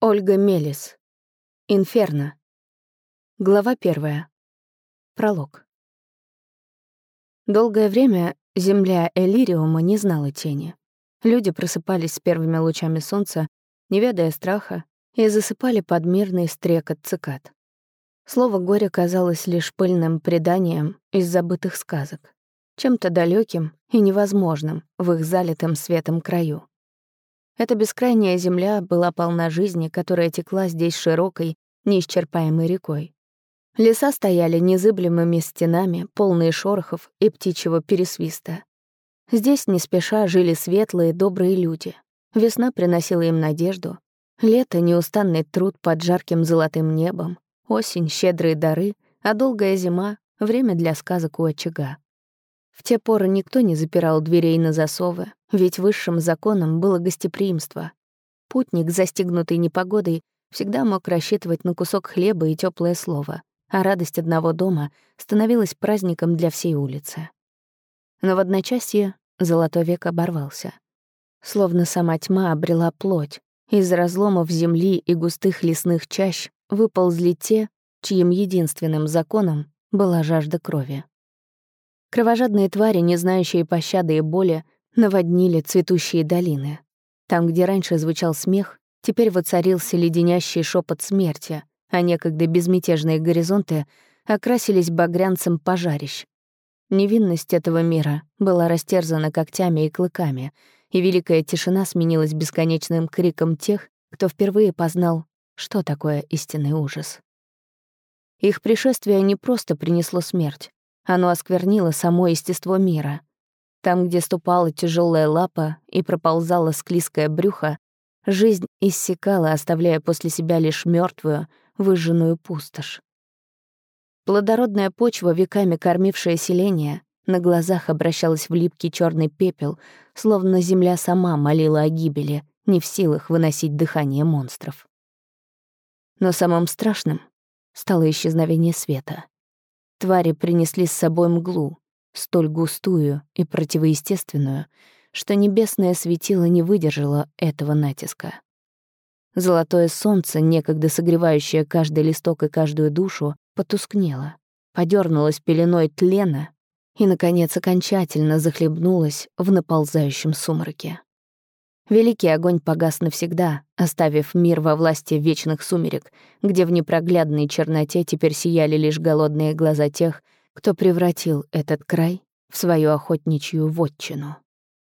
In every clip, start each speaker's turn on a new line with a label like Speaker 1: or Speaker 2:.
Speaker 1: Ольга Мелис. Инферно. Глава 1. Пролог. Долгое время земля Элириума не знала тени. Люди просыпались с первыми лучами солнца, не ведая страха, и засыпали под мирный стрекот цикад. Слово «горе» казалось лишь пыльным преданием из забытых сказок, чем-то далеким и невозможным в их залитом светом краю. Эта бескрайняя земля была полна жизни, которая текла здесь широкой, неисчерпаемой рекой. Леса стояли незыблемыми стенами, полные шорохов и птичьего пересвиста. Здесь не спеша жили светлые, добрые люди. Весна приносила им надежду, лето — неустанный труд под жарким золотым небом, осень — щедрые дары, а долгая зима — время для сказок у очага. В те поры никто не запирал дверей на засовы, ведь высшим законом было гостеприимство. Путник, застигнутый непогодой, всегда мог рассчитывать на кусок хлеба и теплое слово, а радость одного дома становилась праздником для всей улицы. Но в одночасье золотой век оборвался. Словно сама тьма обрела плоть, из разломов земли и густых лесных чащ выползли те, чьим единственным законом была жажда крови. Кровожадные твари, не знающие пощады и боли, наводнили цветущие долины. Там, где раньше звучал смех, теперь воцарился леденящий шепот смерти, а некогда безмятежные горизонты окрасились багрянцем пожарищ. Невинность этого мира была растерзана когтями и клыками, и великая тишина сменилась бесконечным криком тех, кто впервые познал, что такое истинный ужас. Их пришествие не просто принесло смерть. Оно осквернило само естество мира. Там, где ступала тяжелая лапа и проползало склизкое брюхо, жизнь иссякала, оставляя после себя лишь мертвую, выжженную пустошь. Плодородная почва, веками кормившая селение, на глазах обращалась в липкий черный пепел, словно земля сама молила о гибели, не в силах выносить дыхание монстров. Но самым страшным стало исчезновение света. Твари принесли с собой мглу, столь густую и противоестественную, что небесное светило не выдержало этого натиска. Золотое солнце, некогда согревающее каждый листок и каждую душу, потускнело, подернулось пеленой тлена и, наконец, окончательно захлебнулось в наползающем сумраке. Великий огонь погас навсегда, оставив мир во власти вечных сумерек, где в непроглядной черноте теперь сияли лишь голодные глаза тех, кто превратил этот край в свою охотничью вотчину.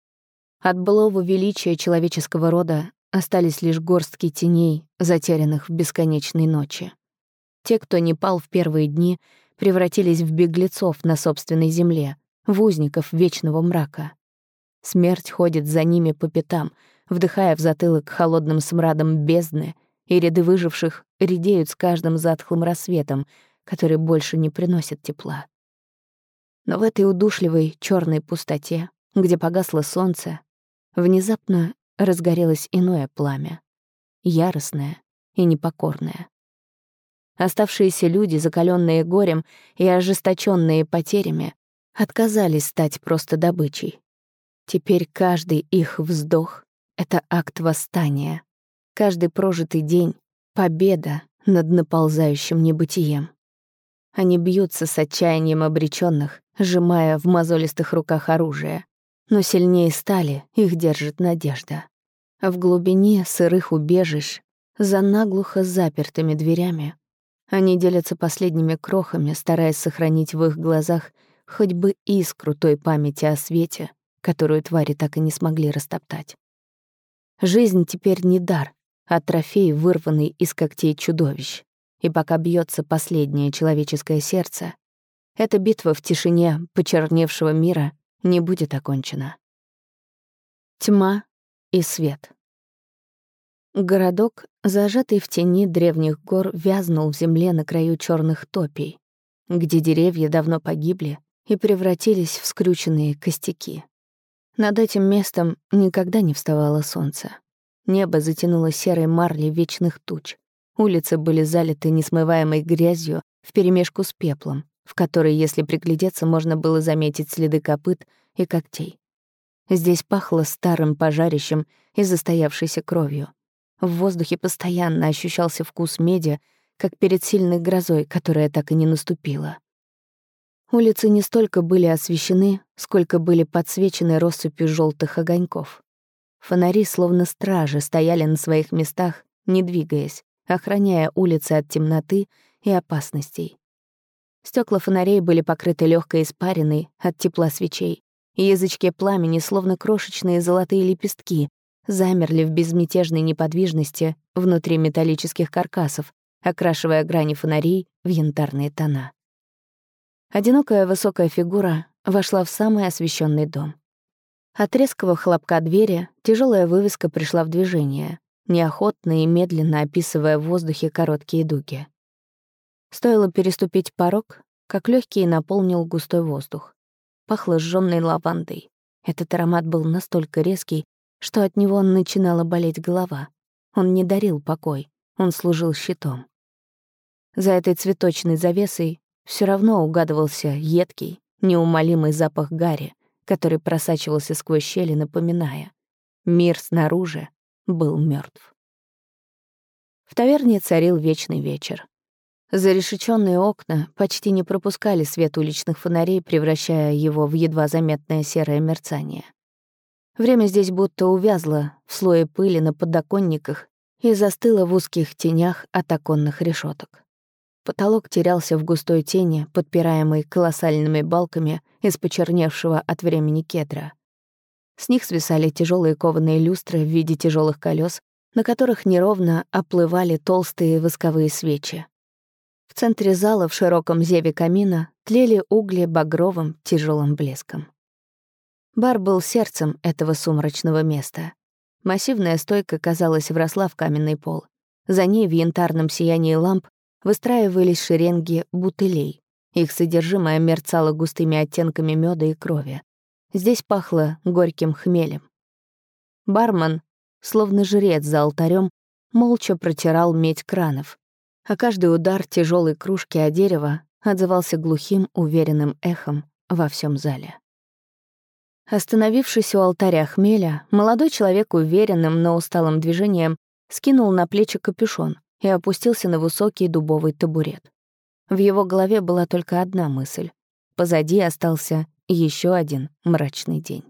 Speaker 1: От былого величия человеческого рода остались лишь горстки теней, затерянных в бесконечной ночи. Те, кто не пал в первые дни, превратились в беглецов на собственной земле, в узников вечного мрака. Смерть ходит за ними по пятам, вдыхая в затылок холодным смрадом бездны, и ряды выживших редеют с каждым затхлым рассветом, который больше не приносит тепла. Но в этой удушливой черной пустоте, где погасло солнце, внезапно разгорелось иное пламя, яростное и непокорное. Оставшиеся люди, закаленные горем и ожесточенные потерями, отказались стать просто добычей. Теперь каждый их вздох — это акт восстания. Каждый прожитый день — победа над наползающим небытием. Они бьются с отчаянием обречённых, сжимая в мозолистых руках оружие. Но сильнее стали их держит надежда. В глубине сырых убежищ, за наглухо запертыми дверями, они делятся последними крохами, стараясь сохранить в их глазах хоть бы искру той памяти о свете, которую твари так и не смогли растоптать. Жизнь теперь не дар, а трофей, вырванный из когтей чудовищ. И пока бьется последнее человеческое сердце, эта битва в тишине почерневшего мира не будет окончена. Тьма и свет. Городок, зажатый в тени древних гор, вязнул в земле на краю черных топий, где деревья давно погибли и превратились в скрюченные костяки. Над этим местом никогда не вставало солнце. Небо затянуло серой марлей вечных туч. Улицы были залиты несмываемой грязью вперемешку с пеплом, в которой, если приглядеться, можно было заметить следы копыт и когтей. Здесь пахло старым пожарищем и застоявшейся кровью. В воздухе постоянно ощущался вкус меди, как перед сильной грозой, которая так и не наступила. Улицы не столько были освещены, сколько были подсвечены россыпью желтых огоньков. Фонари, словно стражи, стояли на своих местах, не двигаясь, охраняя улицы от темноты и опасностей. Стекла фонарей были покрыты легкой испариной от тепла свечей, и язычки пламени, словно крошечные золотые лепестки, замерли в безмятежной неподвижности внутри металлических каркасов, окрашивая грани фонарей в янтарные тона. Одинокая высокая фигура вошла в самый освещенный дом. От резкого хлопка двери тяжелая вывеска пришла в движение, неохотно и медленно описывая в воздухе короткие дуги. Стоило переступить порог, как легкий наполнил густой воздух. Пахло сжённой лавандой. Этот аромат был настолько резкий, что от него начинала болеть голова. Он не дарил покой, он служил щитом. За этой цветочной завесой все равно угадывался едкий, неумолимый запах гари, который просачивался сквозь щели, напоминая: мир снаружи был мертв. В таверне царил вечный вечер. Зарешечённые окна почти не пропускали свет уличных фонарей, превращая его в едва заметное серое мерцание. Время здесь будто увязло в слое пыли на подоконниках и застыло в узких тенях от оконных решеток. Потолок терялся в густой тени, подпираемой колоссальными балками из почерневшего от времени кедра. С них свисали тяжелые кованые люстры в виде тяжелых колес, на которых неровно оплывали толстые восковые свечи. В центре зала в широком зеве камина тлели угли багровым тяжелым блеском. Бар был сердцем этого сумрачного места. Массивная стойка, казалось, вросла в каменный пол. За ней в янтарном сиянии ламп выстраивались шеренги бутылей. Их содержимое мерцало густыми оттенками меда и крови. Здесь пахло горьким хмелем. Бармен, словно жрец за алтарем, молча протирал медь кранов, а каждый удар тяжелой кружки о дерево отзывался глухим, уверенным эхом во всем зале. Остановившись у алтаря хмеля, молодой человек уверенным, но усталым движением скинул на плечи капюшон и опустился на высокий дубовый табурет. В его голове была только одна мысль. Позади остался еще один мрачный день.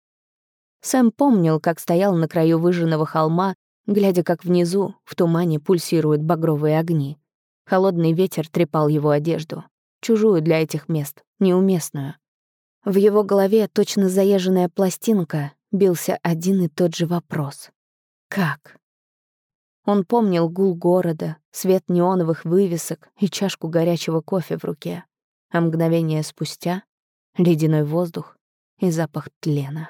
Speaker 1: Сэм помнил, как стоял на краю выжженного холма, глядя, как внизу, в тумане, пульсируют багровые огни. Холодный ветер трепал его одежду, чужую для этих мест, неуместную. В его голове, точно заезженная пластинка, бился один и тот же вопрос. Как? Он помнил гул города, свет неоновых вывесок и чашку горячего кофе в руке, а мгновение спустя — ледяной воздух и запах тлена.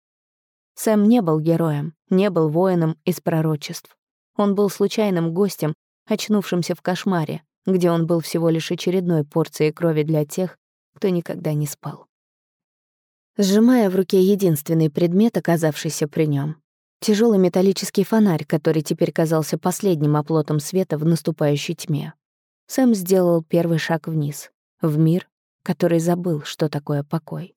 Speaker 1: Сэм не был героем, не был воином из пророчеств. Он был случайным гостем, очнувшимся в кошмаре, где он был всего лишь очередной порцией крови для тех, кто никогда не спал. Сжимая в руке единственный предмет, оказавшийся при нем, тяжелый металлический фонарь, который теперь казался последним оплотом света в наступающей тьме, Сэм сделал первый шаг вниз, в мир, который забыл, что такое покой.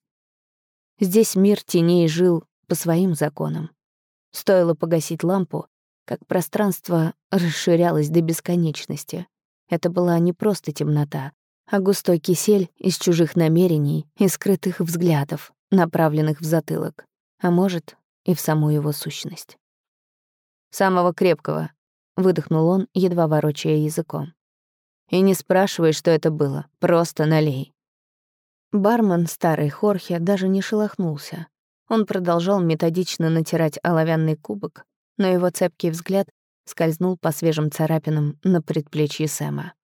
Speaker 1: Здесь мир теней жил по своим законам. Стоило погасить лампу, как пространство расширялось до бесконечности. Это была не просто темнота, а густой кисель из чужих намерений и скрытых взглядов, направленных в затылок, а может, и в саму его сущность. «Самого крепкого», — выдохнул он, едва ворочая языком. «И не спрашивай, что это было, просто налей». Бармен, старый Хорхе, даже не шелохнулся. Он продолжал методично натирать оловянный кубок, но его цепкий взгляд скользнул по свежим царапинам на предплечье Сэма.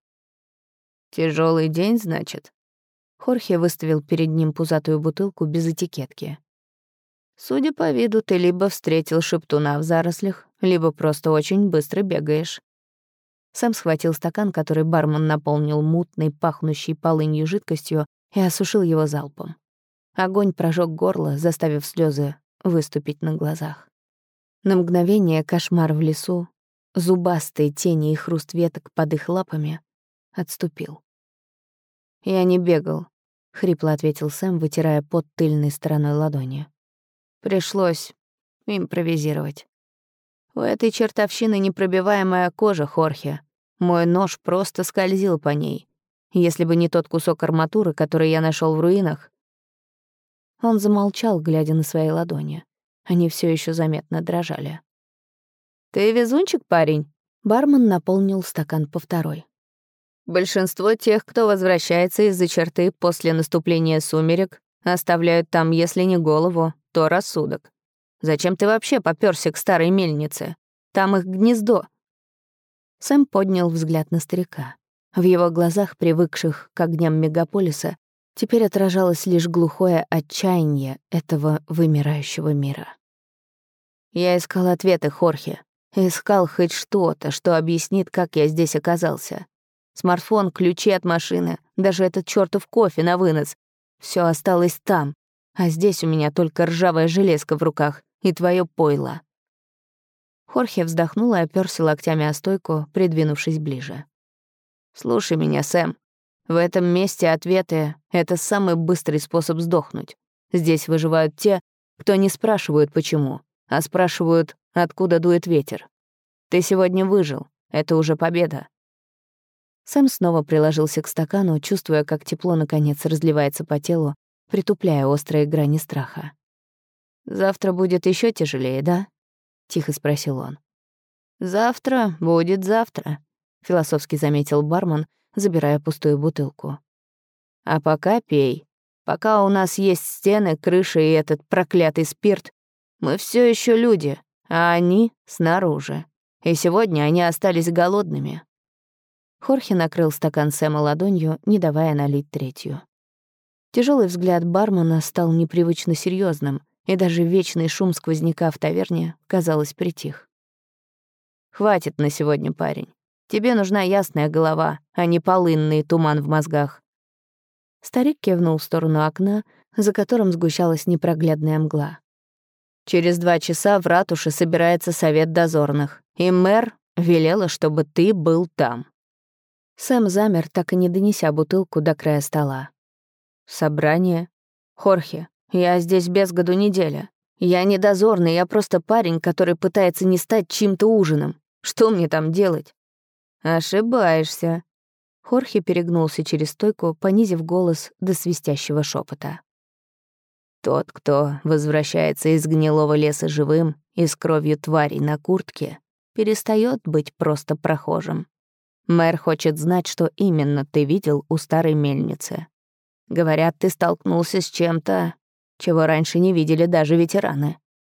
Speaker 1: «Тяжелый день, значит?» Хорхе выставил перед ним пузатую бутылку без этикетки. «Судя по виду, ты либо встретил шептуна в зарослях, либо просто очень быстро бегаешь». Сэм схватил стакан, который бармен наполнил мутной, пахнущей полынью жидкостью, и осушил его залпом. Огонь прожег горло, заставив слезы выступить на глазах. На мгновение кошмар в лесу, зубастые тени и хруст веток под их лапами, отступил. «Я не бегал», — хрипло ответил Сэм, вытирая пот тыльной стороной ладони. «Пришлось импровизировать». У этой чертовщины непробиваемая кожа, Хорхе. Мой нож просто скользил по ней. Если бы не тот кусок арматуры, который я нашел в руинах...» Он замолчал, глядя на свои ладони. Они все еще заметно дрожали. «Ты везунчик, парень?» Бармен наполнил стакан по второй. «Большинство тех, кто возвращается из-за черты после наступления сумерек, оставляют там, если не голову, то рассудок. Зачем ты вообще попёрся к старой мельнице? Там их гнездо». Сэм поднял взгляд на старика. В его глазах, привыкших к огням мегаполиса, теперь отражалось лишь глухое отчаяние этого вымирающего мира. «Я искал ответы, Хорхе. Искал хоть что-то, что объяснит, как я здесь оказался. Смартфон, ключи от машины, даже этот чёртов кофе на вынос. Всё осталось там, а здесь у меня только ржавая железка в руках и твоё пойло». Хорхе вздохнул и опёрся локтями о стойку, придвинувшись ближе. «Слушай меня, Сэм. В этом месте ответы — это самый быстрый способ сдохнуть. Здесь выживают те, кто не спрашивают почему, а спрашивают, откуда дует ветер. Ты сегодня выжил. Это уже победа». Сэм снова приложился к стакану, чувствуя, как тепло наконец разливается по телу, притупляя острые грани страха. «Завтра будет еще тяжелее, да?» — тихо спросил он. «Завтра будет завтра», — философски заметил бармен, забирая пустую бутылку. «А пока пей. Пока у нас есть стены, крыша и этот проклятый спирт, мы все еще люди, а они снаружи. И сегодня они остались голодными». Хорхе накрыл стакан Сэма ладонью, не давая налить третью. Тяжелый взгляд бармена стал непривычно серьезным, и даже вечный шум сквозняка в таверне, казалось, притих. «Хватит на сегодня, парень. Тебе нужна ясная голова, а не полынный туман в мозгах». Старик кивнул в сторону окна, за которым сгущалась непроглядная мгла. «Через 2 часа в ратуше собирается совет дозорных, и мэр велела, чтобы ты был там». Сэм замер, так и не донеся бутылку до края стола. «Собрание? Хорхе, я здесь без году неделя. Я не дозорный, я просто парень, который пытается не стать чьим-то ужином. Что мне там делать?» «Ошибаешься». Хорхе перегнулся через стойку, понизив голос до свистящего шепота. «Тот, кто возвращается из гнилого леса живым и с кровью тварей на куртке, перестает быть просто прохожим. Мэр хочет знать, что именно ты видел у старой мельницы. Говорят, ты столкнулся с чем-то, чего раньше не видели даже ветераны».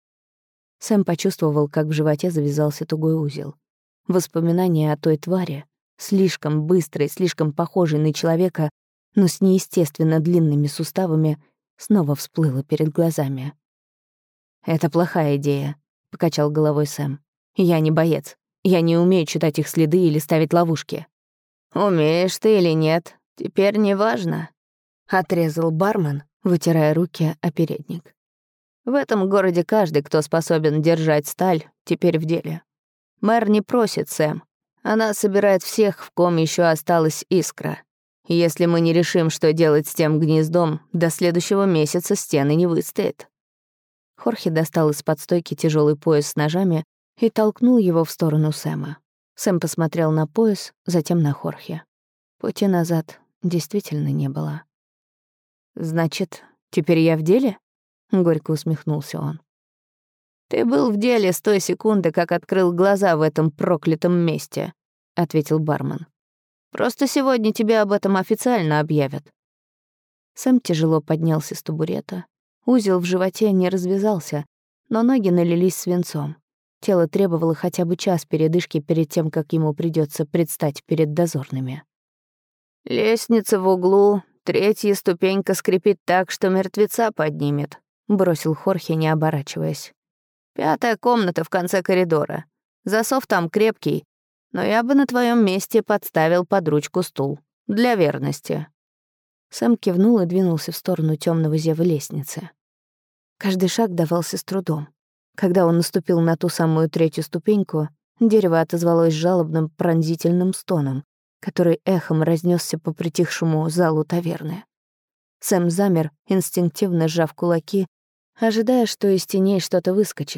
Speaker 1: Сэм почувствовал, как в животе завязался тугой узел. Воспоминание о той твари, слишком быстрой, слишком похожей на человека, но с неестественно длинными суставами, снова всплыло перед глазами. «Это плохая идея», — покачал головой Сэм. «Я не боец. Я не умею читать их следы или ставить ловушки». «Умеешь ты или нет, теперь не важно», — отрезал бармен, вытирая руки о передник. «В этом городе каждый, кто способен держать сталь, теперь в деле. Мэр не просит, Сэм. Она собирает всех, в ком еще осталась искра. Если мы не решим, что делать с тем гнездом, до следующего месяца стены не выстоят». Хорхе достал из-под стойки тяжелый пояс с ножами и толкнул его в сторону Сэма. Сэм посмотрел на пояс, затем на Хорхе. Пути назад действительно не было. «Значит, теперь я в деле?» — горько усмехнулся он. «Ты был в деле с той секунды, как открыл глаза в этом проклятом месте», — ответил бармен. «Просто сегодня тебя об этом официально объявят». Сэм тяжело поднялся с табурета. Узел в животе не развязался, но ноги налились свинцом. Тело требовало хотя бы час передышки перед тем, как ему придётся предстать перед дозорными. «Лестница в углу, 3-я ступенька скрипит так, что мертвеца поднимет», — бросил Хорхе, не оборачиваясь. «5-я комната в конце коридора. Засов там крепкий, но я бы на твоём месте подставил под ручку стул. Для верности». Сэм кивнул и двинулся в сторону тёмного зева лестницы. Каждый шаг давался с трудом. Когда он наступил на ту самую 3-ю ступеньку, дерево отозвалось жалобным пронзительным стоном, который эхом разнесся по притихшему залу таверны. Сэм замер, инстинктивно сжав кулаки, ожидая, что из теней что-то выскочит.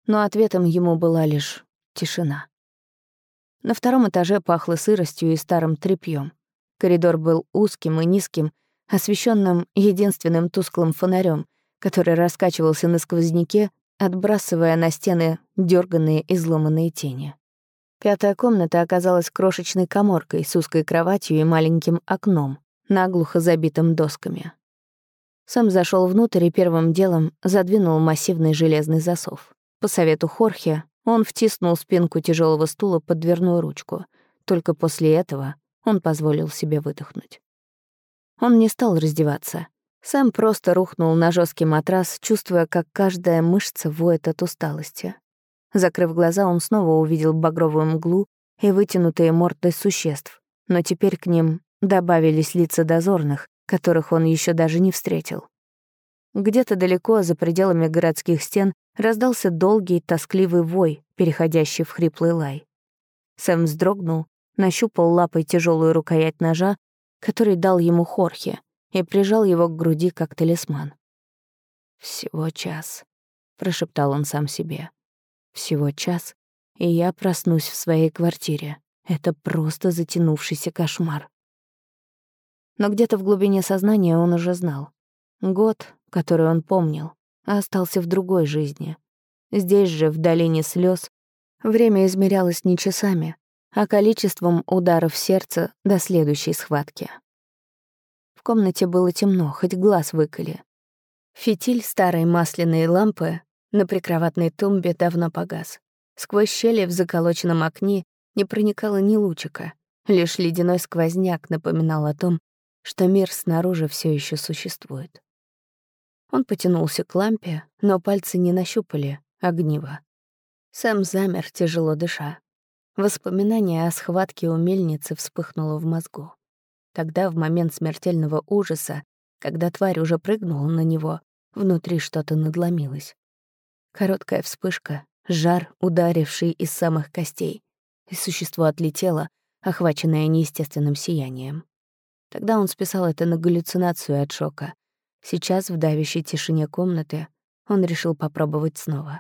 Speaker 1: но ответом ему была лишь тишина. На втором этаже пахло сыростью и старым тряпьем. Коридор был узким и низким, освещенным единственным тусклым фонарем, который раскачивался на сквозняке, отбрасывая на стены дёрганные изломанные тени. Пятая комната оказалась крошечной каморкой с узкой кроватью и маленьким окном, наглухо забитым досками. Сэм зашел внутрь и первым делом задвинул массивный железный засов. По совету Хорхе он втиснул спинку тяжелого стула под дверную ручку. Только после этого он позволил себе выдохнуть. Он не стал раздеваться. Сэм просто рухнул на жесткий матрас, чувствуя, как каждая мышца воет от усталости. Закрыв глаза, он снова увидел багровую мглу и вытянутые морды существ, но теперь к ним добавились лица дозорных, которых он еще даже не встретил. Где-то далеко, за пределами городских стен, раздался долгий, тоскливый вой, переходящий в хриплый лай. Сэм вздрогнул, нащупал лапой тяжелую рукоять ножа, который дал ему Хорхе, и прижал его к груди, как талисман. «Всего час», — прошептал он сам себе. «Всего час, и я проснусь в своей квартире. Это просто затянувшийся кошмар». Но где-то в глубине сознания он уже знал. Год, который он помнил, остался в другой жизни. Здесь же, в долине слез, время измерялось не часами, а количеством ударов сердца до следующей схватки. В комнате было темно, хоть глаз выколи. Фитиль старой масляной лампы на прикроватной тумбе давно погас. Сквозь щели в заколоченном окне не проникало ни лучика, лишь ледяной сквозняк напоминал о том, что мир снаружи все еще существует. Он потянулся к лампе, но пальцы не нащупали огнива. Сэм замер, тяжело дыша. Воспоминание о схватке у мельницы вспыхнуло в мозгу. Тогда, в момент смертельного ужаса, когда тварь уже прыгнула на него, внутри что-то надломилось. Короткая вспышка, жар, ударивший из самых костей, и существо отлетело, охваченное неестественным сиянием. Тогда он списал это на галлюцинацию от шока. Сейчас, в давящей тишине комнаты, он решил попробовать снова.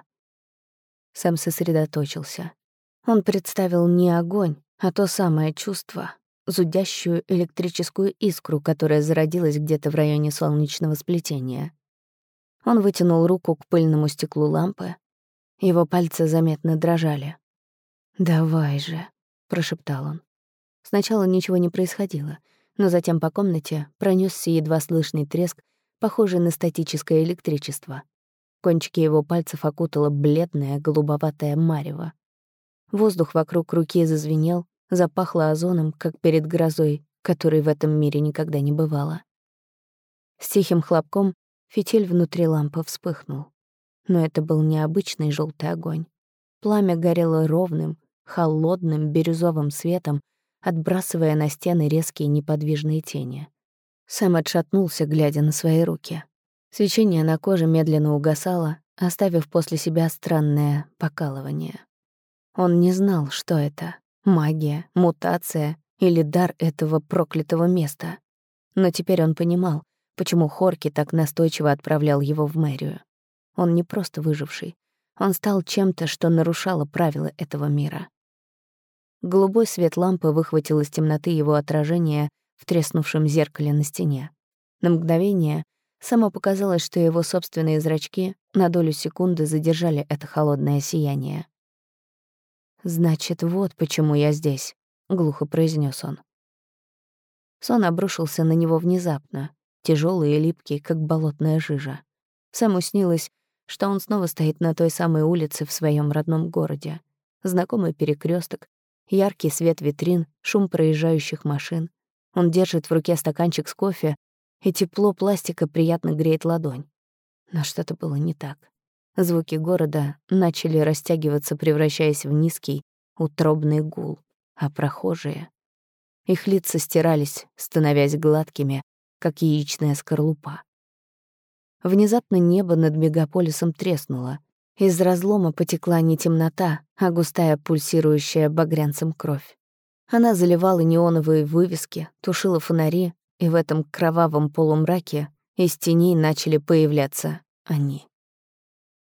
Speaker 1: Сэм сосредоточился. Он представил не огонь, а то самое чувство, зудящую электрическую искру, которая зародилась где-то в районе солнечного сплетения. Он вытянул руку к пыльному стеклу лампы. Его пальцы заметно дрожали. «Давай же», — прошептал он. Сначала ничего не происходило, но затем по комнате пронёсся едва слышный треск, похожий на статическое электричество. Кончики его пальцев окутало бледное голубоватое марево. Воздух вокруг руки зазвенел, запахло озоном, как перед грозой, которой в этом мире никогда не бывало. С тихим хлопком фитиль внутри лампы вспыхнул. Но это был необычный желтый огонь. Пламя горело ровным, холодным бирюзовым светом, отбрасывая на стены резкие неподвижные тени. Сэм отшатнулся, глядя на свои руки. Свечение на коже медленно угасало, оставив после себя странное покалывание. Он не знал, что это — магия, мутация или дар этого проклятого места. Но теперь он понимал, почему Хорки так настойчиво отправлял его в мэрию. Он не просто выживший. Он стал чем-то, что нарушало правила этого мира. Голубой свет лампы выхватил из темноты его отражение в треснувшем зеркале на стене. На мгновение Сэму показалось, что его собственные зрачки на долю секунды задержали это холодное сияние. «Значит, вот почему я здесь», — глухо произнес он. Сон обрушился на него внезапно, тяжелый и липкий, как болотная жижа. Сэму снилось, что он снова стоит на той самой улице в своем родном городе. Знакомый перекресток, яркий свет витрин, шум проезжающих машин. Он держит в руке стаканчик с кофе, и тепло пластика приятно греет ладонь. Но что-то было не так. Звуки города начали растягиваться, превращаясь в низкий, утробный гул, а прохожие... Их лица стирались, становясь гладкими, как яичная скорлупа. Внезапно небо над мегаполисом треснуло. Из разлома потекла не темнота, а густая пульсирующая багрянцем кровь. Она заливала неоновые вывески, тушила фонари, и в этом кровавом полумраке из теней начали появляться они.